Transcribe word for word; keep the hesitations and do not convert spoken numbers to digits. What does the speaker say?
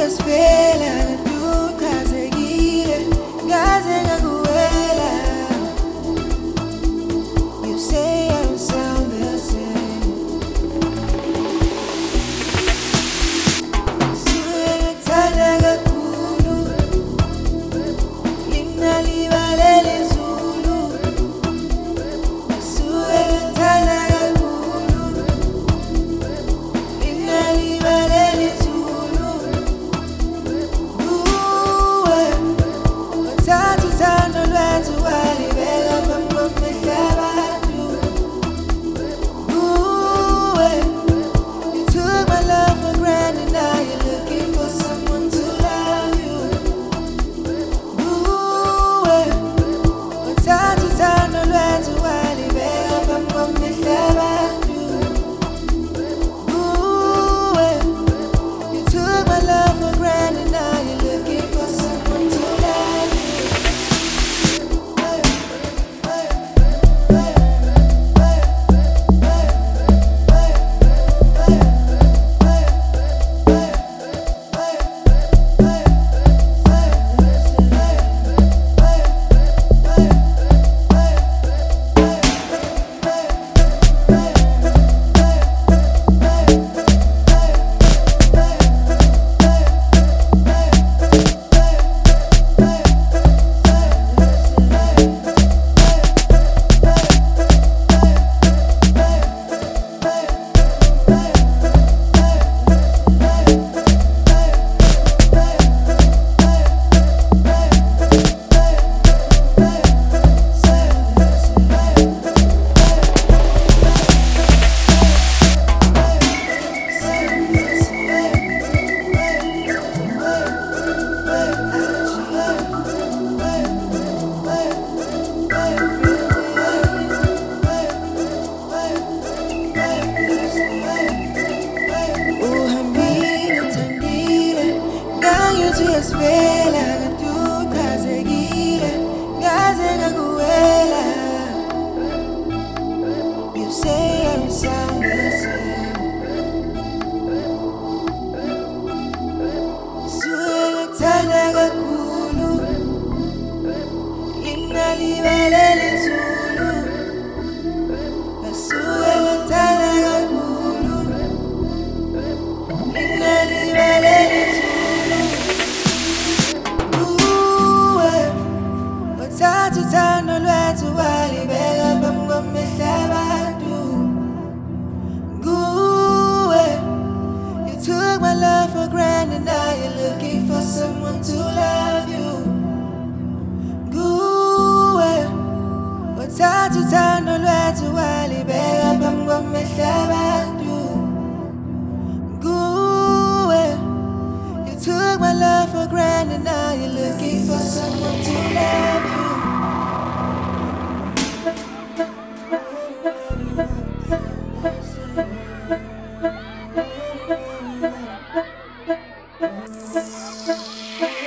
siyasifela kadukhazekile ngaze ngakuwela. You say I don't sound the same. Suke ngikuthanda kakhulu, linginalibalele izulu. Suke ngikuthanda kakhulu, linginalibalele izulu. Kuwe wathatha uthando lwethu walibeka phambi kwamehlo abantu. Kuwe you took my love for granted, now you're looking for someone to love you. Kuwe wathatha uthando lwethu walibeka phambi kwamehlo abantu. Kuwe you took my love for granted, now you're looking for someone to love you. Uhambile uthandile, ngangithi uyasifela kadukhazekile ngaze ngakuwela. You say I don't sound the same. Suke ngikuthanda kakhulu, linginalibalele izulu. Suke ngikuthanda kakhulu, linginalibalele izulu. Kuwe wathatha uthando lwethu walibeka phambi kwamehlo abantu. Kuwe you took my love for granted, now you're looking for someone to love you. Kuwe wathatha uthando lwethu walibeka phambi kwamehlo abantu. Kuwe you took my love for granted, now you're looking for someone to love you. Thank you.